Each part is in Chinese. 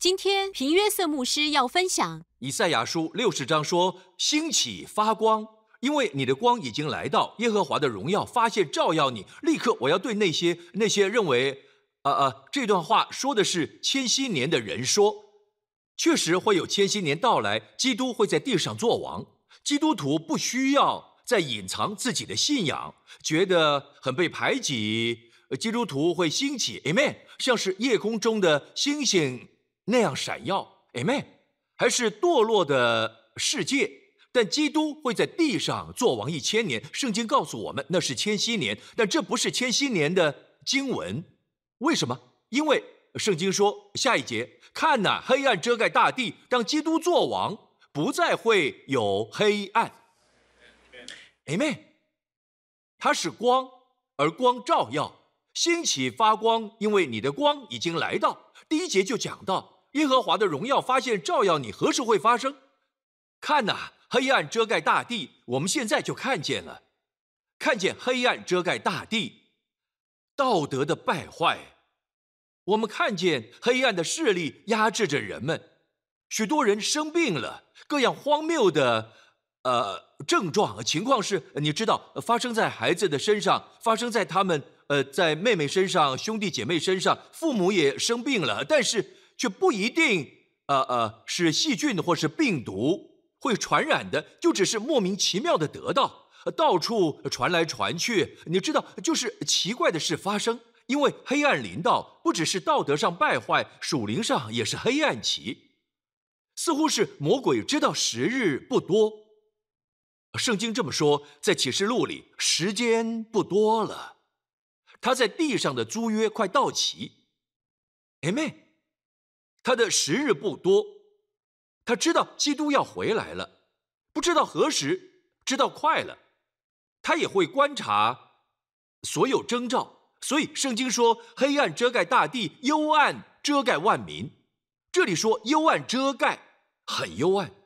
今天平约瑟牧师要分享以赛亚书60章说：“兴起发光，因为你的光已经来到，耶和华的荣耀发现照耀你。”立刻我要对那些认为这段话说的是千禧年的人说，确实会有千禧年到来，基督会在地上作王。基督徒不需要再隐藏自己的信仰，觉得很被排挤。基督徒会兴起 ，Amen， 像是夜空中的星星那样闪耀 ，Amen， 还是堕落的世界，但基督会在地上作王1000年。圣经告诉我们那是千禧年，但这不是千禧年的经文。为什么？因为圣经说下一节，看哪，黑暗遮盖大地，当基督作王，不再会有黑暗。Amen， 它是光，而光照耀，兴起发光，因为你的光已经来到。第1节就讲到耶和华的荣耀发现照耀你，何时会发生？看哪，黑暗遮盖大地，我们现在就看见了，看见黑暗遮盖大地，道德的败坏，我们看见黑暗的势力压制着人们，许多人生病了，各样荒谬的症状情况是，你知道，发生在孩子的身上，发生在他们在妹妹身上，兄弟姐妹身上，父母也生病了，但是却不一定是细菌或是病毒会传染的，就只是莫名其妙的得到，到处传来传去，你知道，就是奇怪的事发生。因为黑暗临到，不只是道德上败坏，属灵上也是黑暗期，似乎是魔鬼知道时日不多。圣经这么说，在启示录里，时间不多了，他在地上的租约快到期。Amen， 他的时日不多，他知道基督要回来了，不知道何时，知道快了，他也会观察所有征兆。所以圣经说，黑暗遮盖大地，幽暗遮盖万民。这里说幽暗遮盖，很幽暗。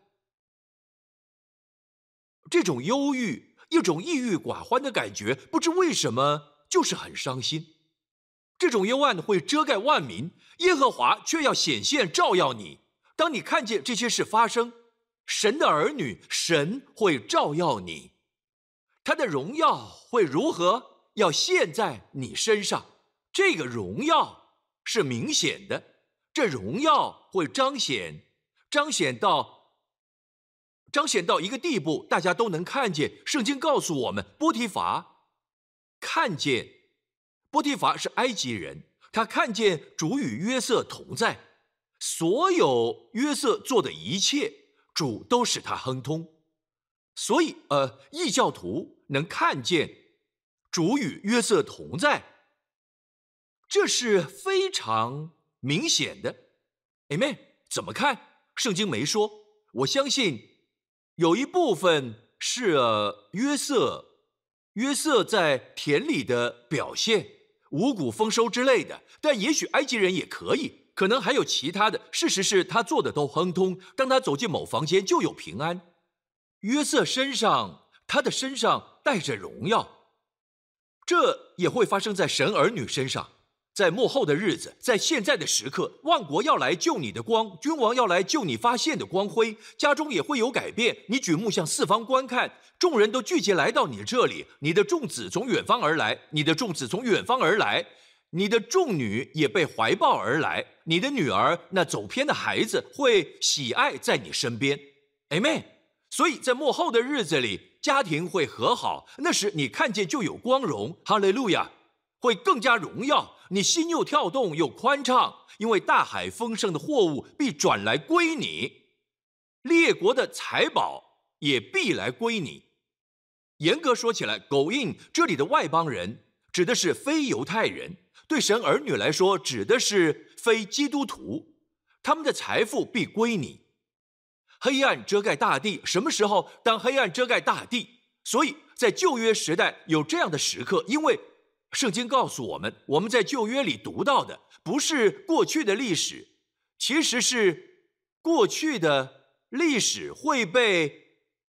这种忧郁，一种抑郁寡欢的感觉，不知为什么就是很伤心。这种幽暗会遮盖万民，耶和华却要显现照耀你。当你看见这些事发生，神的儿女，神会照耀你，他的荣耀会如何？要现在你身上，这个荣耀是明显的，这荣耀会彰显到一个地步，大家都能看见。圣经告诉我们，波提乏看见，波提乏是埃及人，他看见主与约瑟同在，所有约瑟做的一切，主都使他亨通。所以异教徒能看见主与约瑟同在，这是非常明显的。 Amen。 怎么看？圣经没说，我相信有一部分是约瑟在田里的表现，五谷丰收之类的，但也许埃及人也可以，可能还有其他的。事实是他做的都亨通，当他走进某房间就有平安。约瑟他的身上带着荣耀，这也会发生在神儿女身上。在末后的日子，在现在的时刻，万国要来救你的光，君王要来救你发现的光辉，家中也会有改变。你举目向四方观看，众人都聚集来到你这里，你的众子从远方而来，你的众子从远方而来，你的众女也被怀抱而来，你的女儿那走偏的孩子会喜爱在你身边。 Amen。 所以在末后的日子里，家庭会和好，那时你看见就有光荣，哈利路亚，会更加荣耀，你心又跳动又宽敞，因为大海丰盛的货物必转来归你，列国的财宝也必来归你。严格说起来，狗印这里的外邦人指的是非犹太人，对神儿女来说指的是非基督徒，他们的财富必归你。黑暗遮盖大地，什么时候？当黑暗遮盖大地。所以在旧约时代有这样的时刻，因为圣经告诉我们，我们在旧约里读到的不是过去的历史，其实是过去的历史会被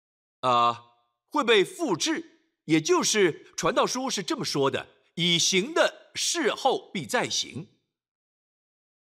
复制，也就是传道书是这么说的，以行的事后必再行。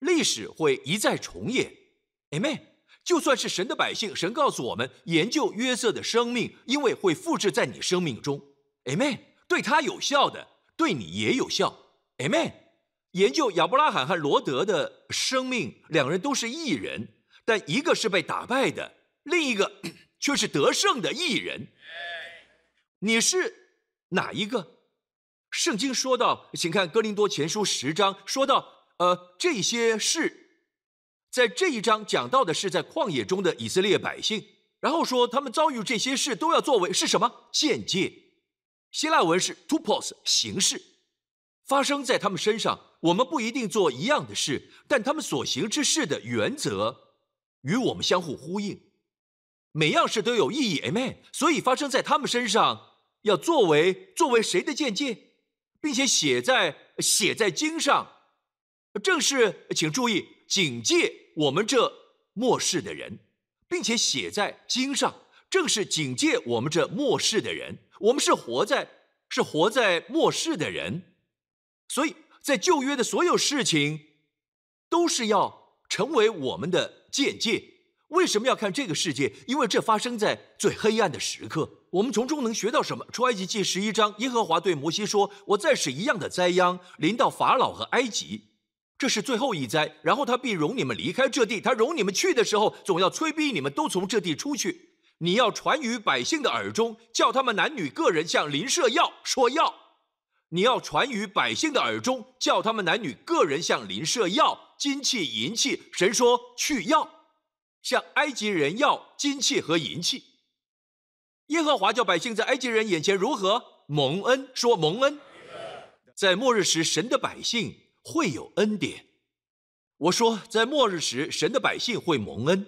历史会一再重演。Amen。就算是神的百姓，神告诉我们，研究约瑟的生命，因为会复制在你生命中。Amen。对他有效的，对你也有效。Amen。研究亚伯拉罕和罗德的生命，两人都是义人，但一个是被打败的，另一个却是得胜的义人。你是哪一个？圣经说到，请看哥林多前书10章，说到这些事，在这一章讲到的是在旷野中的以色列百姓，然后说他们遭遇这些事都要作为是什么？见戒。希腊文是 tupos， 形式，发生在他们身上。我们不一定做一样的事，但他们所行之事的原则与我们相互呼应，每样事都有意义。 Amen。 所以发生在他们身上要作为谁的见解，并且写在经上，正是请注意警戒我们这末世的人，并且写在经上，正是警戒我们这末世的人。我们是活在末世的人，所以在旧约的所有事情都是要成为我们的见解。为什么要看这个世界？因为这发生在最黑暗的时刻。我们从中能学到什么？出埃及记11章，耶和华对摩西说，我再使一样的灾殃临到法老和埃及，这是最后一灾，然后他必容你们离开这地，他容你们去的时候，总要催逼你们都从这地出去。你要传于百姓的耳中，叫他们男女个人向邻舍要，说要。你要传于百姓的耳中，叫他们男女个人向邻舍要金器银器。神说去要，向埃及人要金器和银器。耶和华叫百姓在埃及人眼前如何？蒙恩，说蒙恩。在末日时，神的百姓会有恩典。我说在末日时，神的百姓会蒙恩。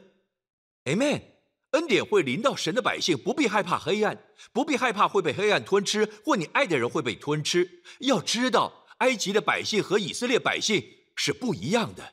Amen。 恩典会临到神的百姓，不必害怕黑暗，不必害怕会被黑暗吞吃，或你爱的人会被吞吃。要知道，埃及的百姓和以色列百姓是不一样的。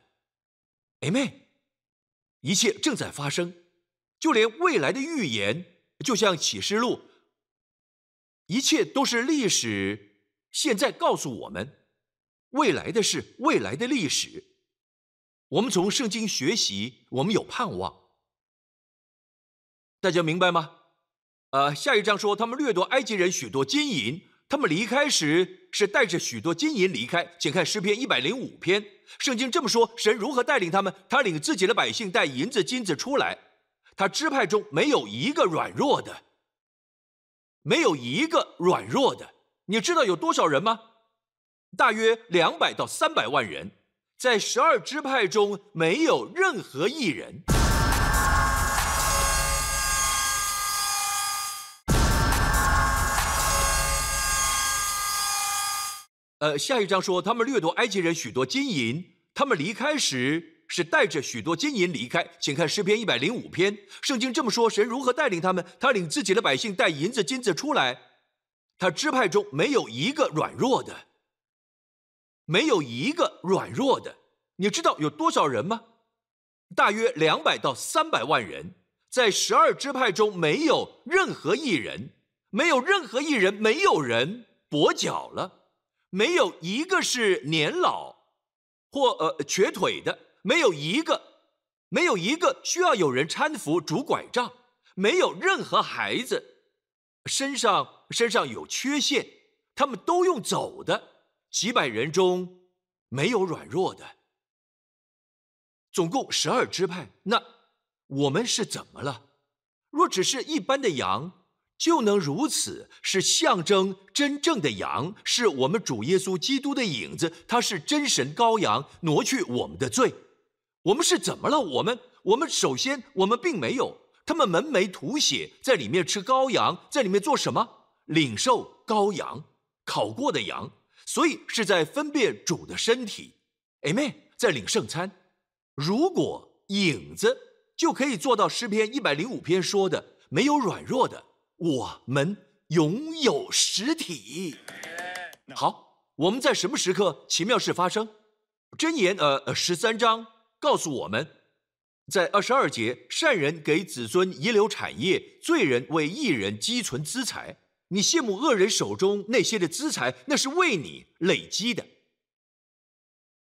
Amen。 一切正在发生，就连未来的预言，就像启示录，一切都是历史现在告诉我们未来的事，未来的历史。我们从圣经学习，我们有盼望。大家明白吗？下一章说他们掠夺埃及人许多金银，他们离开时是带着许多金银离开。请看诗篇105篇，圣经这么说，神如何带领他们？他领自己的百姓带银子金子出来，他支派中没有一个软弱的，没有一个软弱的。你知道有多少人吗？大约200到300万人，在12支派中没有任何一人。下一章说他们掠夺埃及人许多金银，他们离开时是带着许多金银离开。请看诗篇105篇，圣经这么说，神如何带领他们？他领自己的百姓带银子金子出来，他支派中没有一个软弱的，没有一个软弱的。你知道有多少人吗？大约200到300万人，在12支派中没有任何一人，没有任何一人，没有人跛脚了，没有一个是年老或瘸腿的，没有一个需要有人搀扶拄拐杖，没有任何孩子身上有缺陷，他们都用走的。几百人中没有软弱的，总共12支派。那我们是怎么了？若只是一般的羊就能如此，是象征真正的羊，是我们主耶稣基督的影子，他是真神羔羊，挪去我们的罪。我们是怎么了？我们首先我们并没有，他们门楣吐血，在里面吃羔羊，在里面做什么？领受羔羊，烤过的羊，所以是在分辨主的身体。 Amen。 在领圣餐。如果影子就可以做到诗篇105篇说的，没有软弱的，我们拥有实体。好，我们在什么时刻奇妙事发生？箴言13章告诉我们，在22节，善人给子孙遗留产业，罪人为义人积存资财。你羡慕恶人手中那些的资财，那是为你累积的。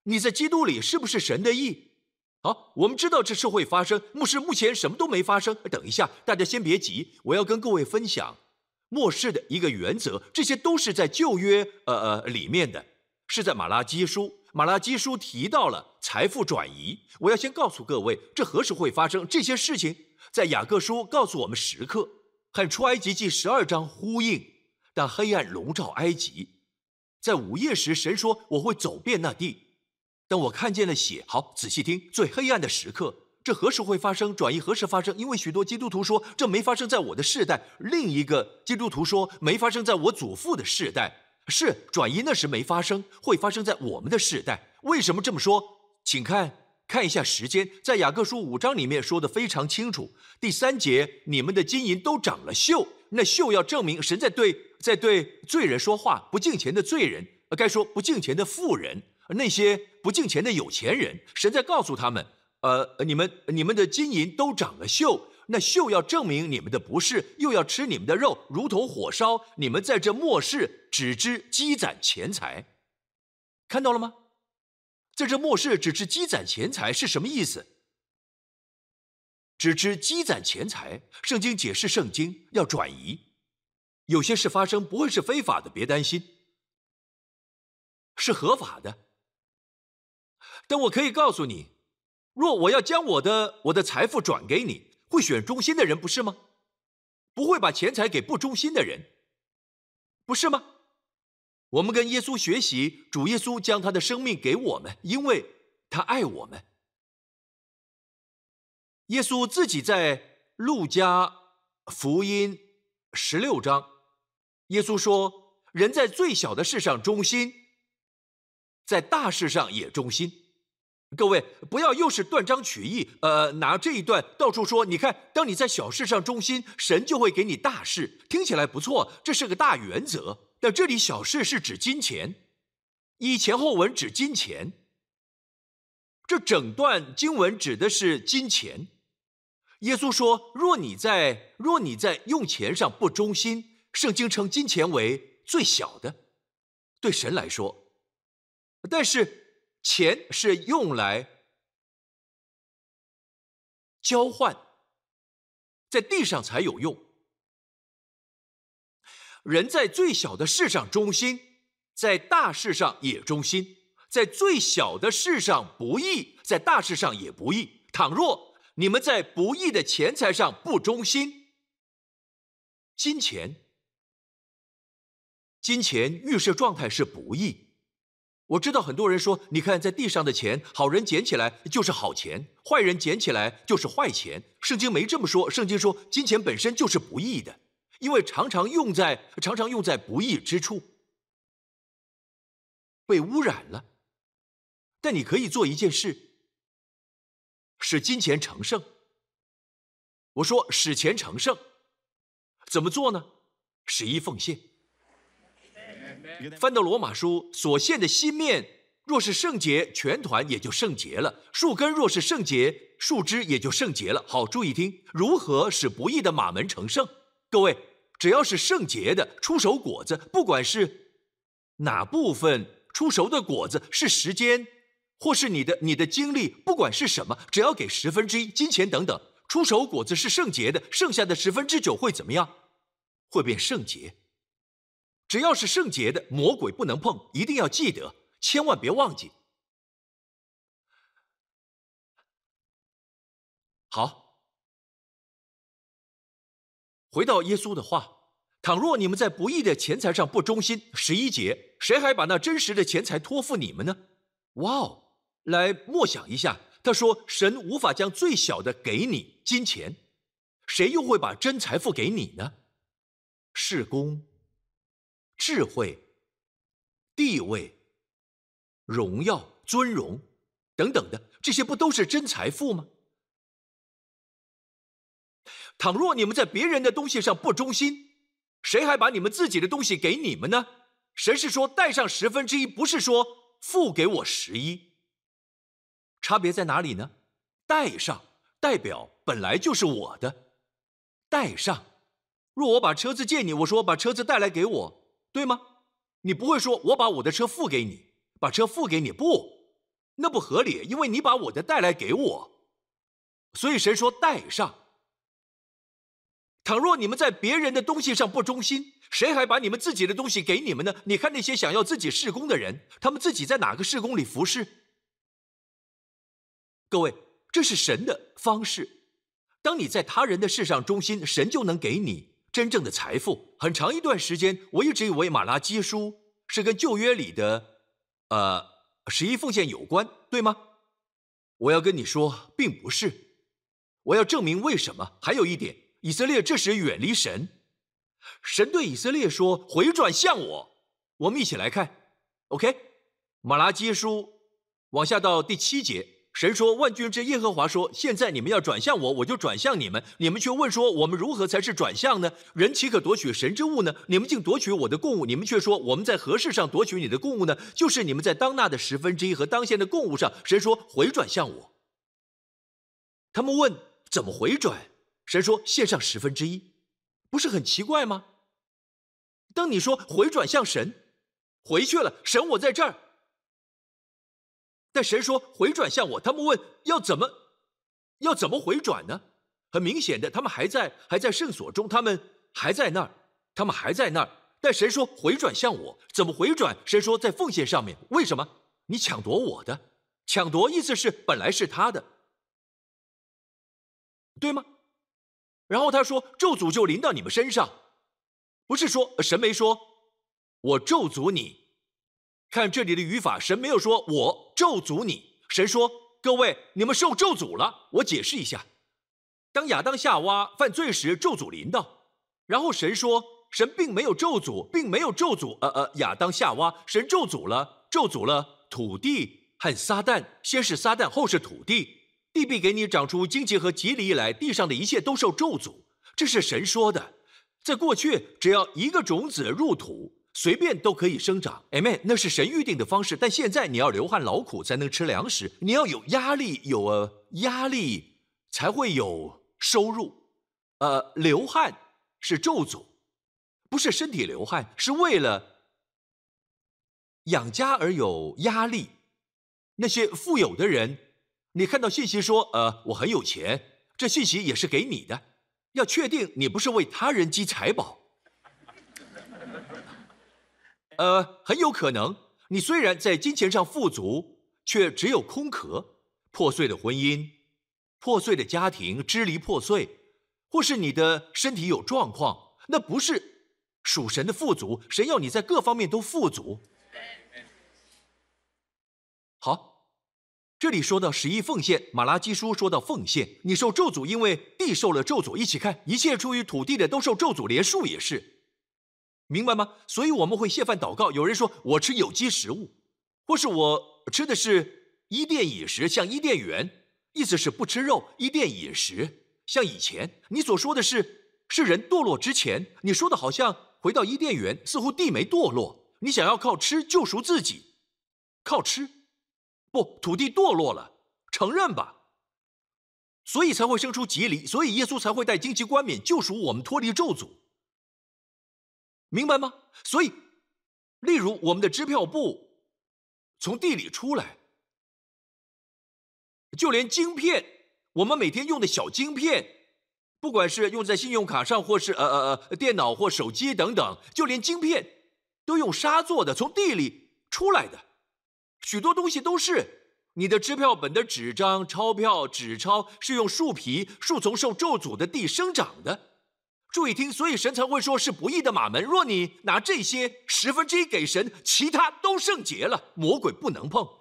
你在基督里是不是神的义？好，我们知道这事会发生。牧师，目前什么都没发生。等一下，大家先别急，我要跟各位分享末世的一个原则，这些都是在旧约里面的，是在马拉基书。马拉基书提到了财富转移。我要先告诉各位，这何时会发生？这些事情在雅各书告诉我们时刻，和出埃及记12章呼应。当黑暗笼罩埃及，在午夜时，神说我会走遍那地。当我看见了血，好，仔细听，最黑暗的时刻，这何时会发生？转移何时发生？因为许多基督徒说这没发生在我的世代，另一个基督徒说没发生在我祖父的世代。是转移那时没发生，会发生在我们的世代。为什么这么说？请看一下时间，在雅各书5章里面说得非常清楚。第3节，你们的金银都长了锈，那锈要证明神在对罪人说话，不敬钱的罪人，该说不敬钱的富人，那些不敬钱的有钱人，神在告诉他们，你们的金银都长了锈，那锈要证明你们的不是，又要吃你们的肉，如同火烧。你们在这末世只知积攒钱财，看到了吗？在这末世只知积攒钱财是什么意思？只知积攒钱财，圣经解释圣经要转移，有些事发生不会是非法的，别担心，是合法的。但我可以告诉你，若我要将我的财富转给你，会选忠心的人，不是吗？不会把钱财给不忠心的人，不是吗？我们跟耶稣学习，主耶稣将他的生命给我们，因为他爱我们。耶稣自己在路加福音16章，耶稣说，人在最小的事上忠心，在大事上也忠心。各位不要又是断章取义，拿这一段到处说，你看，当你在小事上忠心，神就会给你大事。听起来不错，这是个大原则。但这里小事是指金钱，以前后文指金钱，这整段经文指的是金钱。耶稣说，若你在用钱上不忠心，圣经称金钱为最小的，对神来说。但是钱是用来交换，在地上才有用。人在最小的事上忠心，在大事上也忠心。在最小的事上不义，在大事上也不义。倘若你们在不义的钱财上不忠心，金钱预设状态是不义。我知道很多人说，你看在地上的钱，好人捡起来就是好钱，坏人捡起来就是坏钱。圣经没这么说，圣经说金钱本身就是不义的，因为常常用在不义之处，被污染了。但你可以做一件事，使金钱成圣。我说使钱成圣，怎么做呢？11奉献。翻到罗马书，所献的新面若是圣洁，全团也就圣洁了；树根若是圣洁，树枝也就圣洁了。好，注意听，如何使不义的马门成圣？各位，只要是圣洁的出熟果子，不管是哪部分出熟的果子，是时间或是你的精力，不管是什么，只要给1/10，金钱等等，出熟果子是圣洁的，剩下的9/10会怎么样？会变圣洁。只要是圣洁的，魔鬼不能碰，一定要记得，千万别忘记。好，回到耶稣的话，倘若你们在不义的钱财上不忠心，11节，谁还把那真实的钱财托付你们呢？哇哦，来默想一下，他说神无法将最小的给你，金钱，谁又会把真财富给你呢？事工、智慧、地位、荣耀、尊荣等等的，这些不都是真财富吗？倘若你们在别人的东西上不忠心，谁还把你们自己的东西给你们呢？神是说带上1/10，不是说付给我11。差别在哪里呢？带上代表本来就是我的，带上。若我把车子借你，我说把车子带来给我，对吗？你不会说我把我的车付给你，把车付给你，不， 那不合理，因为你把我的带来给我，所以神说带上。倘若你们在别人的东西上不忠心，谁还把你们自己的东西给你们呢？你看那些想要自己事工的人，他们自己在哪个事工里服侍？各位，这是神的方式。当你在他人的事上忠心，神就能给你真正的财富。很长一段时间，我一直以为马拉基书是跟旧约里的十一奉献有关，对吗？我要跟你说，并不是。我要证明为什么。还有一点，以色列这时远离神，神对以色列说：“回转向我。”我们一起来看 ，OK？ 马拉基书往下到第7节。神说：“万军之耶和华说，现在你们要转向我，我就转向你们。你们却问说，我们如何才是转向呢？人岂可夺取神之物呢？你们竟夺取我的供物。你们却说，我们在何事上夺取你的供物呢？就是你们在当纳的1/10和当献的供物上。神说，回转向我。他们问怎么回转？神说，献上1/10，不是很奇怪吗？当你说回转向神，回去了，神我在这儿。但神说回转向我，他们问要怎么回转呢？很明显的，他们还在圣所中，他们还在那儿。但神说回转向我，怎么回转？神说在奉献上面。为什么？你抢夺我的，抢夺意思是本来是他的，对吗？然后他说咒诅就临到你们身上，不是说神没说我咒诅你。看这里的语法，神没有说我咒诅你，神说各位你们受咒诅了。我解释一下，当亚当夏娃犯罪时，咒诅临到，然后神说神并没有咒诅亚当夏娃，神咒诅了土地和撒旦，先是撒旦，后是土地。地必给你长出荆棘和蒺藜来，地上的一切都受咒诅，这是神说的。在过去，只要一个种子入土，随便都可以生长 ，Amen， 那是神预定的方式。但现在你要流汗劳苦才能吃粮食，你要有压力才会有收入。流汗是咒诅，不是身体流汗，是为了养家而有压力。那些富有的人，你看到信息说我很有钱，这信息也是给你的，要确定你不是为他人积财宝。很有可能，你虽然在金钱上富足，却只有空壳，破碎的婚姻，破碎的家庭，支离破碎，或是你的身体有状况，那不是属神的富足。神要你在各方面都富足。好，这里说到11奉献，马拉基书说到奉献，你受咒诅，因为地受了咒诅。一起看，一切出于土地的都受咒诅，连树也是。明白吗？所以我们会谢饭祷告。有人说我吃有机食物，或是我吃的是伊甸饮食，像伊甸园，意思是不吃肉。伊甸饮食像以前，你所说的是人堕落之前，你说的好像回到伊甸园，似乎地没堕落，你想要靠吃救赎自己，靠吃，不，土地堕落了，承认吧，所以才会生出蒺藜，所以耶稣才会带荆棘冠冕救赎我们脱离咒诅。明白吗？所以，例如我们的支票簿从地里出来，就连晶片，我们每天用的小晶片，不管是用在信用卡上，或是电脑或手机等等，就连晶片都用沙做的，从地里出来的。许多东西都是你的支票本的纸张、钞票、纸钞是用树皮、树丛受咒诅的地生长的。注意听，所以神才会说是不义的马门。若你拿这些1/10给神，其他都圣洁了，魔鬼不能碰。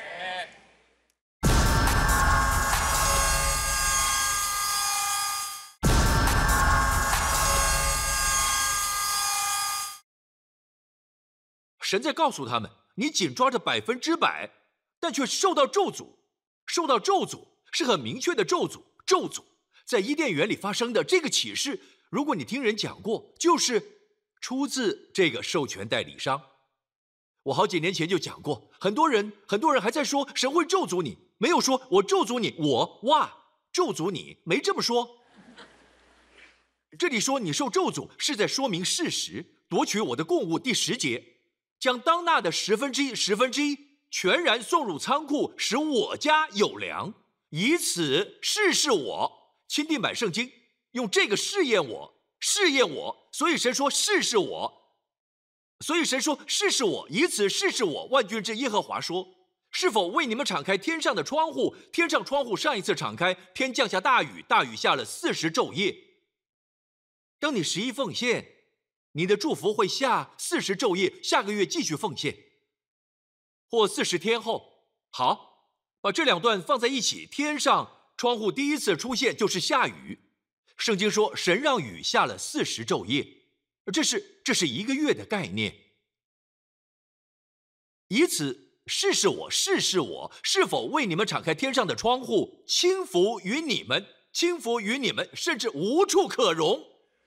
神在告诉他们，你紧抓着100%，但却受到咒诅。受到咒诅是很明确的咒诅。咒诅在伊甸园里发生的这个启示，如果你听人讲过，就是出自这个授权代理商。我好几年前就讲过，很多人还在说神会咒诅你，没有说我咒诅你，咒诅你，没这么说。这里说你受咒诅是在说明事实，夺取我的供物。第10节，将当纳的1/10 全然送入仓库，使我家有粮，以此试试我。钦定版圣经用这个试验我，试验我，所以神说试试我，所以神说试试我，以此试试我。万军之耶和华说，是否为你们敞开天上的窗户？天上窗户上一次敞开，天降下大雨，大雨下了40昼夜。当你11奉献，你的祝福会下40昼夜，下个月继续奉献，或40天后。好，把这两段放在一起，天上窗户第一次出现就是下雨。圣经说神让雨下了40昼夜，这是1个月的概念。以此试试我，试试我是否为你们敞开天上的窗户，倾福于你们，倾福于你们，甚至无处可容。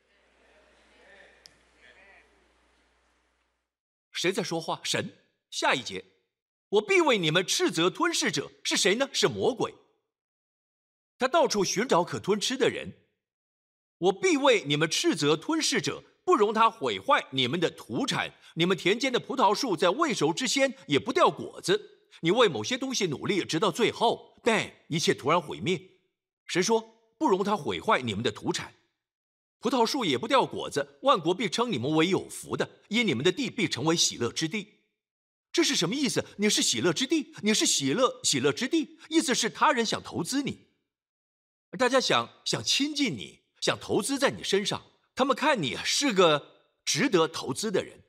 谁在说话？神。下一节，我必为你们斥责吞噬者，是谁呢？是魔鬼。他到处寻找可吞吃的人。我必为你们斥责吞噬者，不容他毁坏你们的土产。你们田间的葡萄树在未熟之先也不掉果子。你为某些东西努力，直到最后，但一切突然毁灭。神说不容他毁坏你们的土产。葡萄树也不掉果子，万国必称你们为有福的，因你们的地必成为喜乐之地。这是什么意思？你是喜乐之地，你是喜乐之地，意思是他人想投资你，大家想亲近你，想投资在你身上，他们看你是个值得投资的人。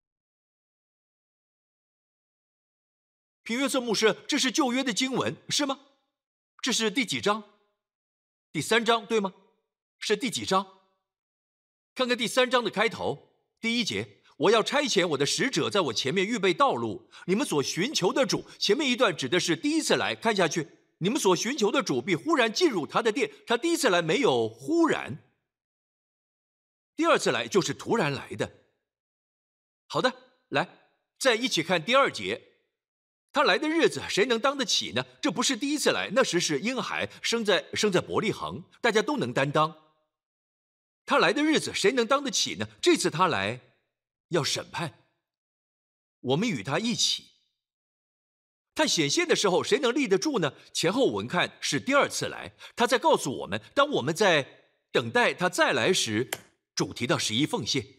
平约瑟牧师，这是旧约的经文是吗？这是第几章？第3章对吗？是第几章？看看第3章的开头，第1节，我要差遣我的使者在我前面预备道路，你们所寻求的主。前面一段指的是第一次来，看下去，你们所寻求的主必忽然进入他的殿。他第一次来没有忽然，第二次来就是突然来的。好的，来，再一起看第2节，他来的日子谁能当得起呢？这不是第一次来，那时是婴孩生在伯利恒，大家都能担当。他来的日子谁能当得起呢？这次他来要审判，我们与他一起。他显现的时候谁能立得住呢？前后文看是第2次来，他在告诉我们，当我们在等待他再来时，主提到11奉献。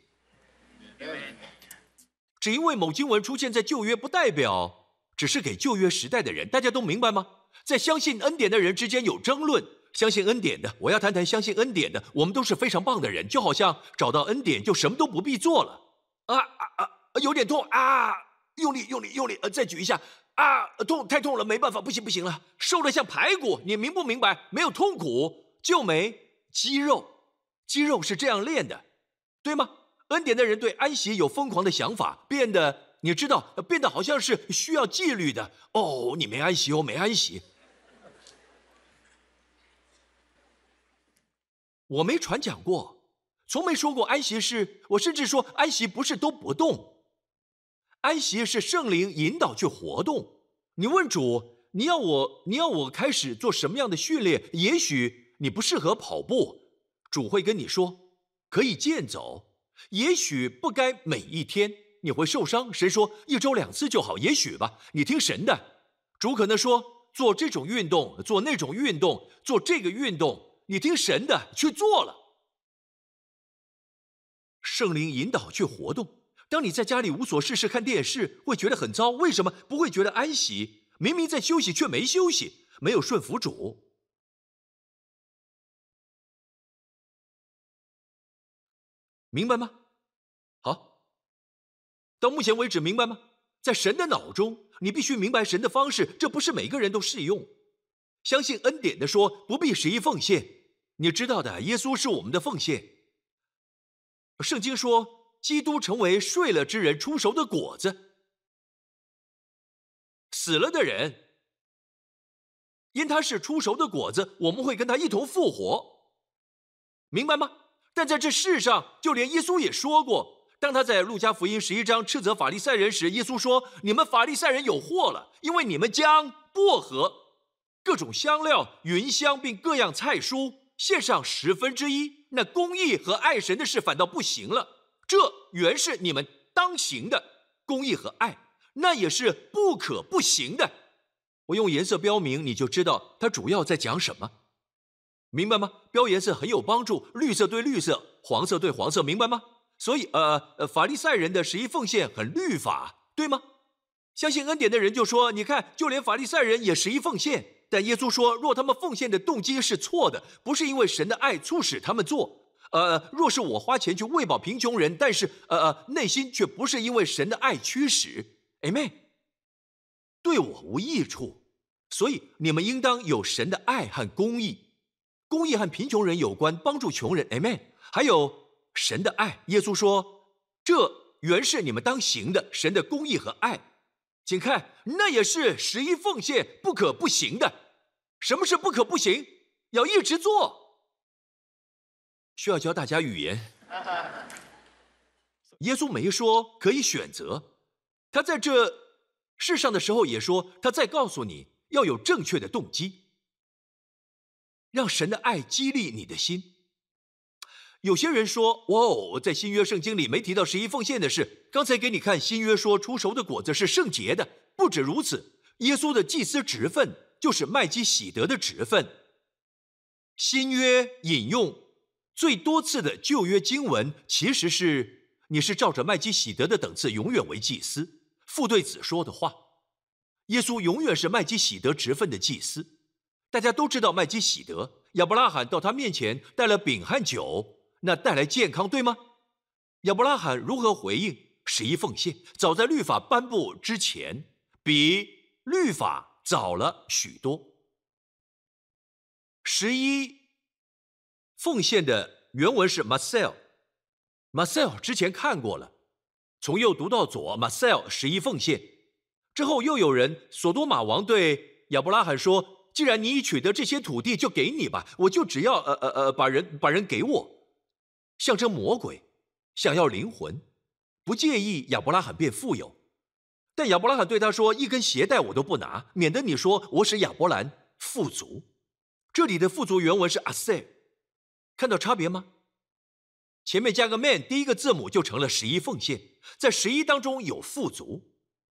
只因为某经文出现在旧约，不代表只是给旧约时代的人，大家都明白吗？在相信恩典的人之间有争论。相信恩典的，我要谈谈相信恩典的，我们都是非常棒的人，就好像找到恩典就什么都不必做了。有点痛啊，用力，再举一下啊，痛，太痛了，没办法，不行了，瘦得像排骨，你明不明白？没有痛苦就没肌肉，肌肉是这样练的，对吗？恩典的人对安息有疯狂的想法，变得你知道，变得好像是需要纪律的。哦，你没安息哦，没安息。我没传讲过，从没说过安息是，我甚至说安息不是都不动，安息是圣灵引导去活动。你问主，你要我开始做什么样的训练？也许你不适合跑步，主会跟你说可以健走，也许不该每一天，你会受伤。神说1周2次就好，也许吧，你听神的。主可能说做这种运动，做那种运动，做这个运动。你听神的去做了，圣灵引导去活动。当你在家里无所事事看电视，会觉得很糟，为什么不会觉得安息？明明在休息却没休息，没有顺服主。明白吗？好，到目前为止明白吗？在神的脑中，你必须明白神的方式，这不是每个人都适用。相信恩典的说，不必11奉献。你知道的，耶稣是我们的奉献。圣经说，基督成为睡了之人出熟的果子。死了的人，因他是出熟的果子，我们会跟他一同复活，明白吗？但在这世上，就连耶稣也说过，当他在路加福音11章斥责法利赛人时，耶稣说，你们法利赛人有祸了，因为你们将薄荷、各种香料、芸香并各样菜蔬献上1/10，那公义和爱神的事反倒不行了。这原是你们当行的，公义和爱。 那也是不可不行的。我用颜色标明，你就知道它主要在讲什么，明白吗？标颜色很有帮助，绿色对绿色，黄色对黄色，明白吗？所以法利赛人的十一奉献很律法，对吗？相信恩典的人就说，你看，就连法利赛人也十一奉献，但耶稣说，若他们奉献的动机是错的，不是因为神的爱促使他们做，若是我花钱去喂饱贫穷人，但是内心却不是因为神的爱驱使 ，Amen， 对我无益处。所以你们应当有神的爱和公义，公义和贫穷人有关，帮助穷人 ，Amen。还有神的爱，耶稣说，这原是你们当行的，神的公义和爱。请看，那也是十一奉献不可不行的。什么是不可不行？要一直做。需要教大家语言。耶稣没说可以选择，他在这世上的时候也说，他再告诉你要有正确的动机，让神的爱激励你的心。有些人说，在新约圣经里没提到十一奉献的事。刚才给你看新约说出熟的果子是圣洁的。不止如此，耶稣的祭司职分就是麦基洗德的职分。新约引用最多次的旧约经文，其实是你是照着麦基洗德的等次永远为祭司。父对子说的话，耶稣永远是麦基洗德职分的祭司。大家都知道麦基洗德，亚伯拉罕到他面前带了饼和酒，那带来健康，对吗？亚伯拉罕如何回应？十一奉献早在律法颁布之前，比律法早了许多。十一奉献的原文是 Marcel 之前看过了，从右读到左 Marcel 十一奉献之后，又有人所多玛王对亚伯拉罕说，既然你已取得这些土地，就给你吧，我就只要把人给我。象征魔鬼想要灵魂，不介意亚伯拉罕变富有，但亚伯拉罕对他说，一根鞋带我都不拿，免得你说我使亚伯兰富足。这里的富足原文是 Aseh， 看到差别吗？前面加个 man， 第一个字母就成了十一奉献，在十一当中有富足。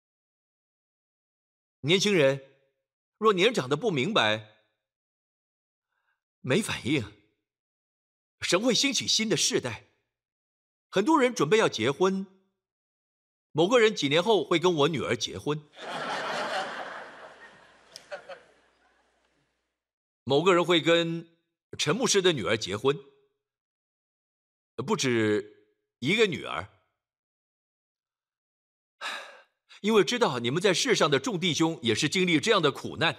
年轻人若年长的不明白，没反应，神会兴起新的世代。很多人准备要结婚，某个人几年后会跟我女儿结婚，某个人会跟陈牧师的女儿结婚，不止一个女儿。因为知道你们在世上的众弟兄也是经历这样的苦难。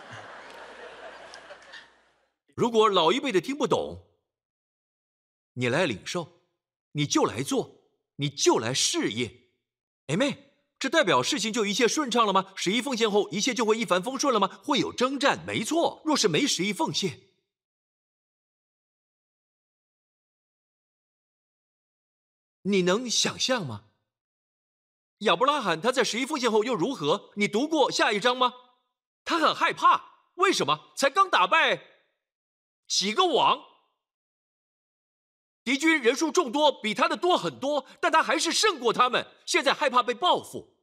如果老一辈的听不懂，你来领受，你就来做，你就来试验。Amen， 这代表事情就一切顺畅了吗？十一奉献后一切就会一帆风顺了吗？会有征战，没错。若是没十一奉献，你能想象吗？亚伯拉罕他在十一奉献后又如何？你读过下一章吗？他很害怕，为什么？才刚打败几个王，敌军人数众多，比他的多很多，但他还是胜过他们。现在害怕被报复。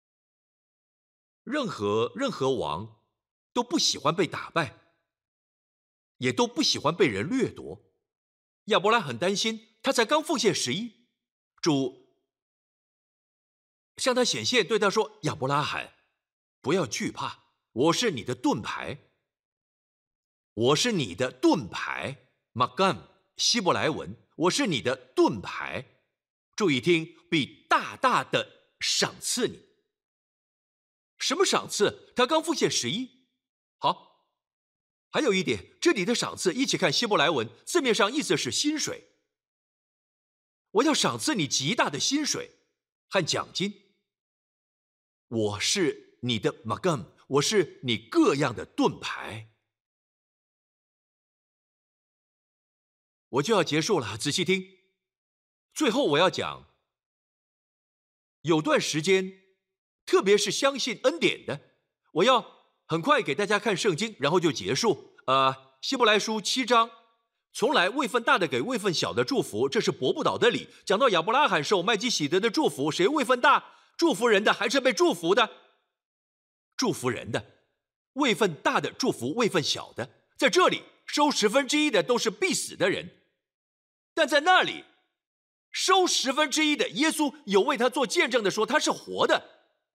任何王都不喜欢被打败，也都不喜欢被人掠夺。亚伯拉罕很担心，他才刚奉献11，主向他显现，对他说：“亚伯拉罕，不要惧怕，我是你的盾牌，我是你的盾牌 ，Magam 希伯来文，我是你的盾牌。注意听，必大大的赏赐你。什么赏赐？他刚奉献11。好，还有一点，这里的赏赐，一起看希伯来文，字面上意思是薪水。我要赏赐你极大的薪水和奖金。我是你的 Magam， 我是你各样的盾牌。我就要结束了，仔细听。最后我要讲，有段时间，特别是相信恩典的，我要很快给大家看圣经，然后就结束。希伯来书7章，从来位分大的给位分小的祝福，这是伯不倒的理。讲到亚伯拉罕受麦基洗德的祝福，谁位分大？ 祝福人的还是被祝福的？祝福人的，位分大的祝福位分小的。在这里收1/10的都是必死的人，但在那里收1/10的，耶稣有为他做见证的说他是活的。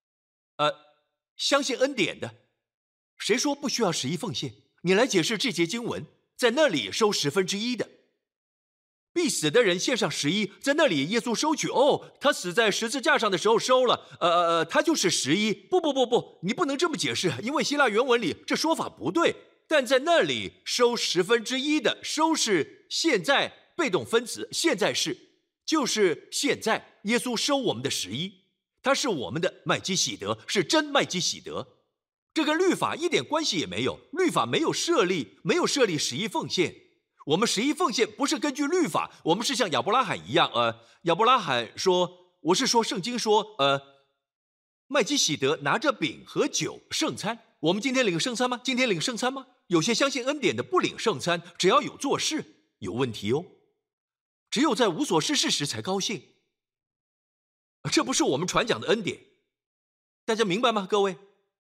相信恩典的，谁说不需要11奉献？你来解释这节经文，在那里收1/10的。必死的人献上11，在那里耶稣收取。他死在十字架上的时候收了，他就是11。不，你不能这么解释，因为希腊原文里这说法不对。但在那里收1/10的，收是现在被动分词，现在式，就是现在耶稣收我们的11，他是我们的麦基洗德，是真麦基洗德。这跟律法一点关系也没有，律法没有设立11奉献。我们11奉献不是根据律法，我们是像亚伯拉罕一样，亚伯拉罕说，我是说圣经说，麦基洗德拿着饼和酒圣餐。我们今天领圣餐吗？今天领圣餐吗？有些相信恩典的不领圣餐，只要有做事，有问题哦。只有在无所事事时才高兴，这不是我们传讲的恩典，大家明白吗？各位。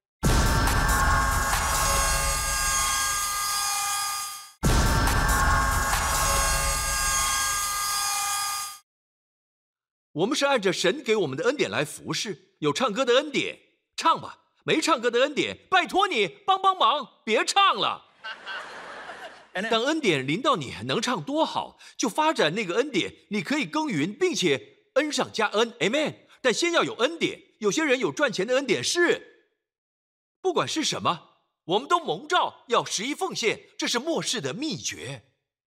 我们是按着神给我们的恩典来服侍，有唱歌的恩典，唱吧；没唱歌的恩典，拜托你帮忙，别唱了。当恩典临到你，能唱多好，就发展那个恩典，你可以耕耘，并且恩上加恩 ，Amen。但先要有恩典，有些人有赚钱的恩典，是不管是什么，我们都蒙召要11奉献，这是末世的秘诀。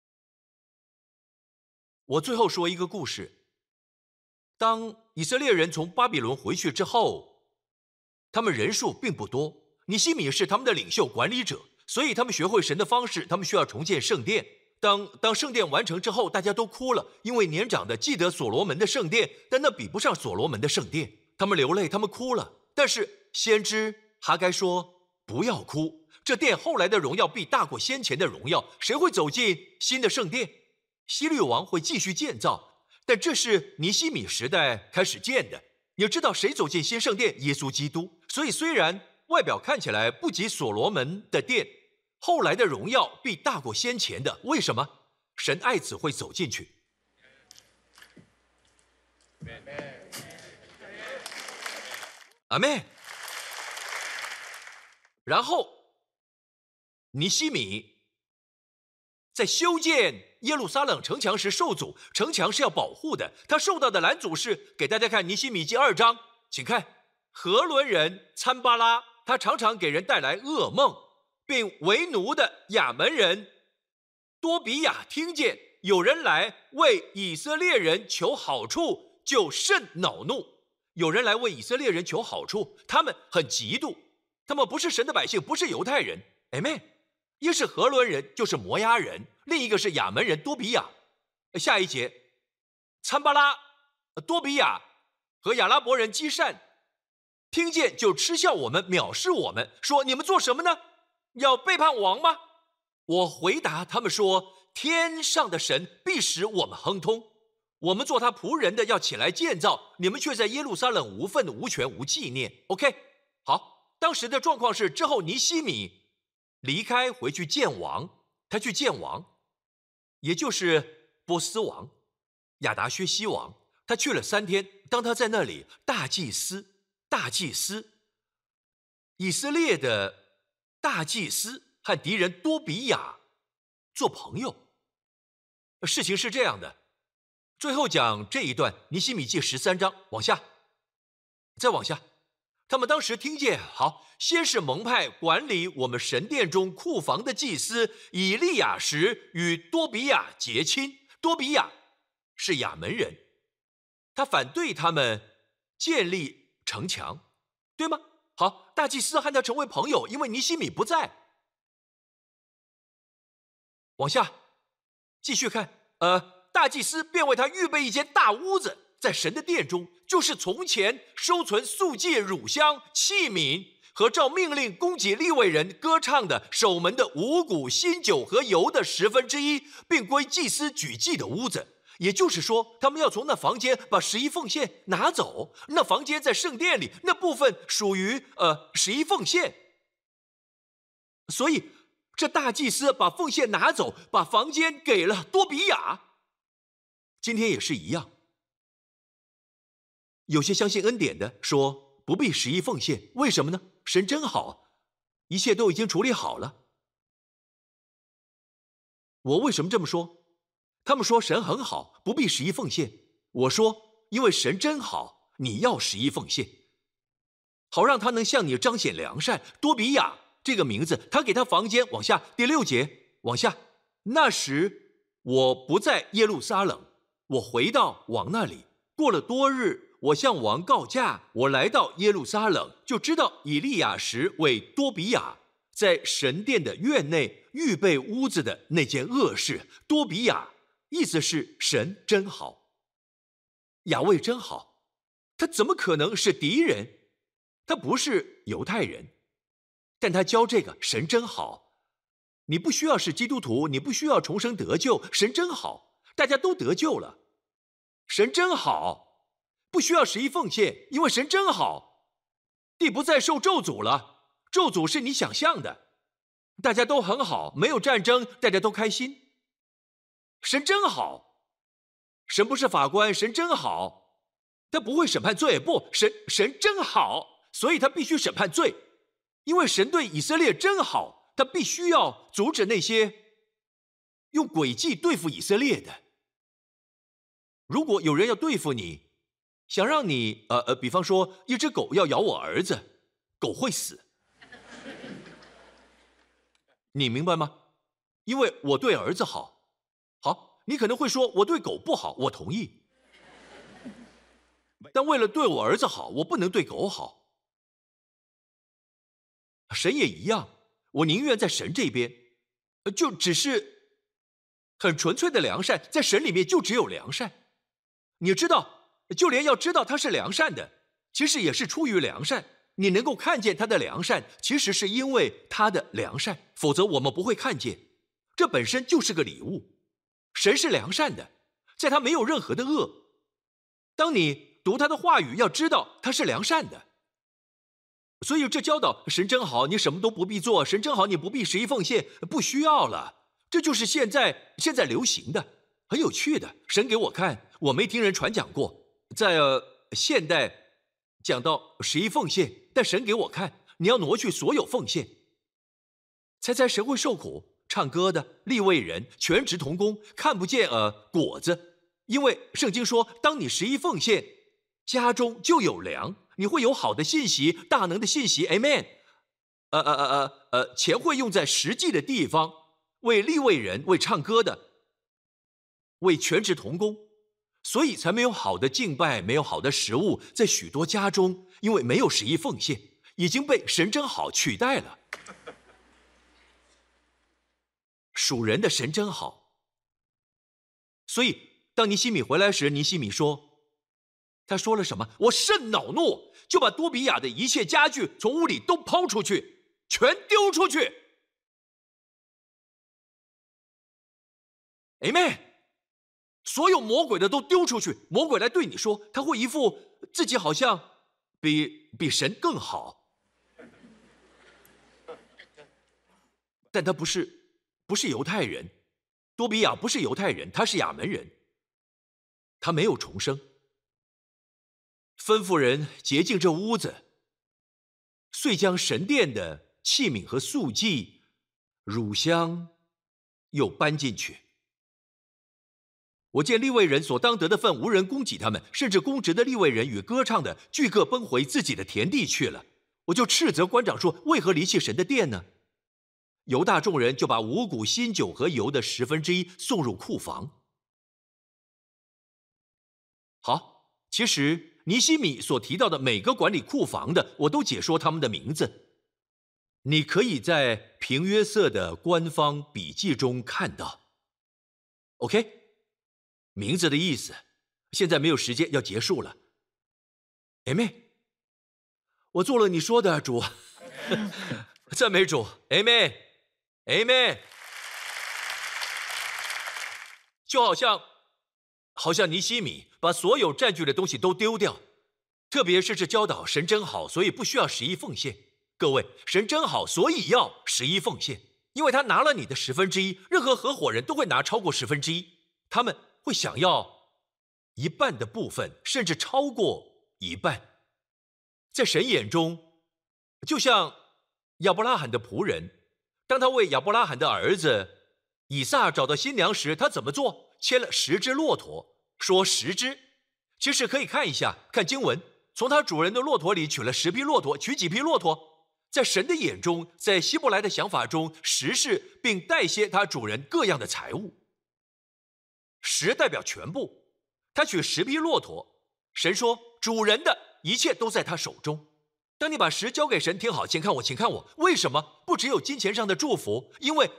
我最后说一个故事。当以色列人从巴比伦回去之后，他们人数并不多，尼希米是他们的领袖管理者，所以他们学会神的方式，他们需要重建圣殿。当圣殿完成之后，大家都哭了，因为年长的记得所罗门的圣殿，但那比不上所罗门的圣殿。他们流泪，他们哭了。但是先知哈该说，不要哭，这殿后来的荣耀必大过先前的荣耀。谁会走进新的圣殿？希律王会继续建造，但这是尼希米时代开始建的。你知道谁走进新圣殿？耶稣基督。所以虽然外表看起来不及所罗门的殿，后来的荣耀必大过先前的。为什么？神爱子会走进去。阿们。然后尼希米在修建耶路撒冷城墙时受阻，城墙是要保护的，他受到的拦阻是，给大家看尼希米记2章，请看何伦人参巴拉，他常常给人带来噩梦，并为奴的亚门人多比亚听见有人来为以色列人求好处，就甚恼怒。有人来为以色列人求好处，他们很嫉妒，他们不是神的百姓，不是犹太人。Amen。一是何伦人，就是摩押人，另一个是亚门人多比亚。下一节，参巴拉、多比亚和亚拉伯人基善听见就嗤笑我们，藐视我们，说你们做什么呢？要背叛王吗？我回答他们说，天上的神必使我们亨通，我们做他仆人的要起来建造，你们却在耶路撒冷无份无权无纪念。 OK， 好，当时的状况是，之后尼希米离开回去见王，他去见王，也就是波斯王亚达薛西王，他去了3天。当他在那里，大祭司以色列的大祭司和敌人多比亚做朋友。事情是这样的，最后讲这一段，尼希米记13章往下，再往下。他们当时听见，好，先是蒙派管理我们神殿中库房的祭司以利亚时与多比亚结亲。多比亚是亚门人，他反对他们建立城墙，对吗？好，大祭司和他成为朋友，因为尼希米不在。往下继续看，大祭司便为他预备一间大屋子，在神的殿中，就是从前收存素祭、乳香、器皿和照命令供给利未人歌唱的守门的五谷、新酒和油的1/10，并归祭司举祭的屋子。 也就是说，他们要从那房间把十一奉献拿走。那房间在圣殿里，那部分属于十一奉献。所以，这大祭司把奉献拿走，把房间给了多比亚。今天也是一样。有些相信恩典的说不必十一奉献，为什么呢？神真好，一切都已经处理好了。我为什么这么说？他们说神很好，不必十一奉献。我说，因为神真好，你要十一奉献，好让他能向你彰显良善。多比亚这个名字，他给他房间往下第6节往下。那时我不在耶路撒冷，我回到王那里。过了多日，我向王告假，我来到耶路撒冷，就知道以利亚时为多比亚在神殿的院内预备屋子的那件恶事。多比亚意思是神真好，雅卫真好，他怎么可能是敌人？他不是犹太人，但他教这个神真好。你不需要是基督徒，你不需要重生得救，神真好，大家都得救了。神真好，不需要十一奉献，因为神真好。地不再受咒诅了，咒诅是你想象的。大家都很好，没有战争，大家都开心。神真好，神不是法官，神真好，他不会审判罪，不，神真好，所以他必须审判罪，因为神对以色列真好，他必须要阻止那些用诡计对付以色列的。如果有人要对付你，想让你比方说一只狗要咬我儿子，狗会死，你明白吗？因为我对儿子好。好，你可能会说我对狗不好，我同意，但为了对我儿子好，我不能对狗好。神也一样，我宁愿在神这边，就只是很纯粹的良善，在神里面就只有良善。你知道，就连要知道他是良善的，其实也是出于良善。你能够看见他的良善，其实是因为他的良善，否则我们不会看见。这本身就是个礼物。神是良善的，在他没有任何的恶。当你读他的话语，要知道他是良善的。所以这教导神真好，你什么都不必做，神真好，你不必十一奉献，不需要了。这就是现在流行的，很有趣的。神给我看，我没听人传讲过，在现代讲到十一奉献，但神给我看，你要挪去所有奉献。猜猜谁会受苦？唱歌的、利未人、全职同工，看不见果子，因为圣经说，当你十一奉献，家中就有粮，你会有好的信息、大能的信息 ，Amen。钱会用在实际的地方，为利未人、为唱歌的、为全职同工，所以才没有好的敬拜，没有好的食物，在许多家中，因为没有十一奉献，已经被神真好取代了。属人的神真好，所以当尼希米回来时，尼希米说，他说了什么？我甚恼怒，就把多比亚的一切家具从屋里都抛出去，全丢出去。Amen。所有魔鬼的都丢出去，魔鬼来对你说，他会一副自己好像比神更好，但他不是犹太人，多比亚不是犹太人，他是亚门人，他没有重生。吩咐人洁净这屋子，遂将神殿的器皿和素祭、乳香又搬进去。我见利未人所当得的份无人供给他们，甚至公职的利未人与歌唱的俱各奔回自己的田地去了。我就斥责官长说，为何离弃神的殿呢？犹大众人就把五谷、新酒和油的1/10送入库房。好，其实尼希米所提到的每个管理库房的，我都解说他们的名字，你可以在平约瑟的官方笔记中看到。OK， 名字的意思。现在没有时间，要结束了。Amen。我做了你说的，主。赞美主。Amen。Amen。就好像好像尼希米把所有占据的东西都丢掉，特别是这教导神真好，所以不需要十一奉献。各位，神真好，所以要十一奉献，因为他拿了你的1/10，任何合伙人都会拿超过1/10，他们会想要一半的部分，甚至超过一半。在神眼中，就像亚伯拉罕的仆人，当他为亚伯拉罕的儿子以撒找到新娘时，他怎么做？牵了10只骆驼，说10只。其实可以看一下，看经文，从他主人的骆驼里取了10匹骆驼，取几匹骆驼？在神的眼中，在希伯来的想法中，10是并代谢他主人各样的财物，10代表全部。他取10匹骆驼，神说主人的一切都在他手中。当你把10交给神，听好，请看我，请看我。为什么不只有金钱上的祝福？因为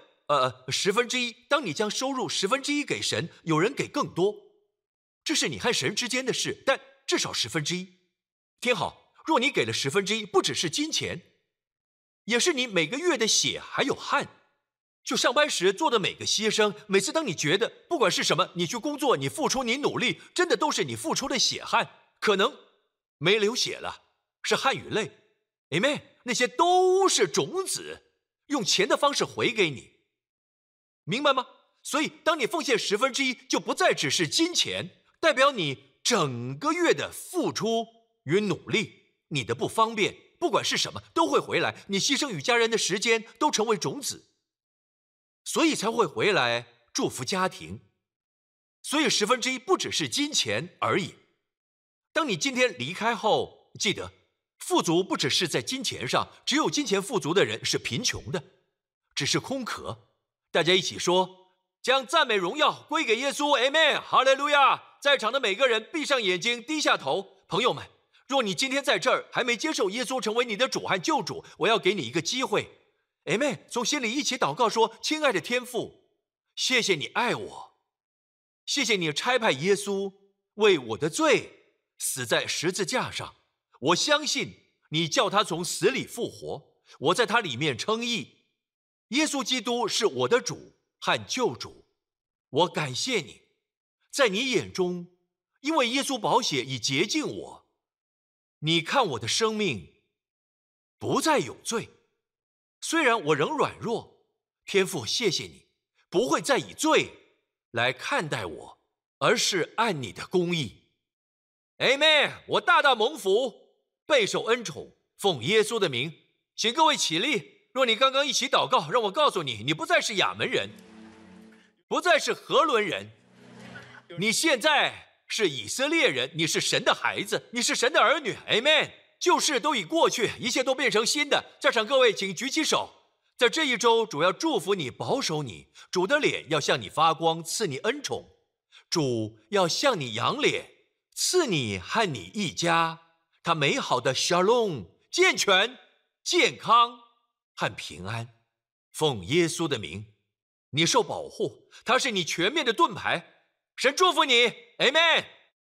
1/10，当你将收入1/10给神，有人给更多，这是你和神之间的事，但至少1/10。听好，若你给了1/10，不只是金钱，也是你每个月的血还有汗，就上班时做的每个牺牲。每次当你觉得不管是什么，你去工作，你付出，你努力，真的都是你付出的血汗，可能没流血了，是汗与泪。Amen， 那些都是种子，用钱的方式回给你。明白吗？所以当你奉献1/10，就不再只是金钱，代表你整个月的付出与努力，你的不方便，不管是什么都会回来，你牺牲与家人的时间都成为种子，所以才会回来祝福家庭。所以1/10不只是金钱而已。当你今天离开后，记得富足不只是在金钱上，只有金钱富足的人是贫穷的，只是空壳。大家一起说，将赞美荣耀归给耶稣 Amen， 哈利路亚。在场的每个人闭上眼睛，低下头。朋友们，若你今天在这儿还没接受耶稣成为你的主和救主，我要给你一个机会 Amen， 从心里一起祷告说，亲爱的天父，谢谢你爱我，谢谢你差派耶稣为我的罪死在十字架上，我相信你叫他从死里复活，我在他里面称义。耶稣基督是我的主和救主，我感谢你，在你眼中，因为耶稣宝血已洁净我，你看我的生命不再有罪。虽然我仍软弱，天父谢谢你，不会再以罪来看待我，而是按你的公义。Amen， 我大大蒙福，备受恩宠，奉耶稣的名，请各位起立。若你刚刚一起祷告，让我告诉你，你不再是亚门人，不再是何伦人，你现在是以色列人，你是神的孩子，你是神的儿女。Amen。旧事都已过去，一切都变成新的。在场各位请举起手。在这一周，主要祝福你，保守你，主的脸要向你发光，赐你恩宠，主要向你扬脸，赐你和你一家他美好的 Shalom， 健全、健康和平安。奉耶稣的名，你受保护，他是你全面的盾牌。神祝福你 Amen。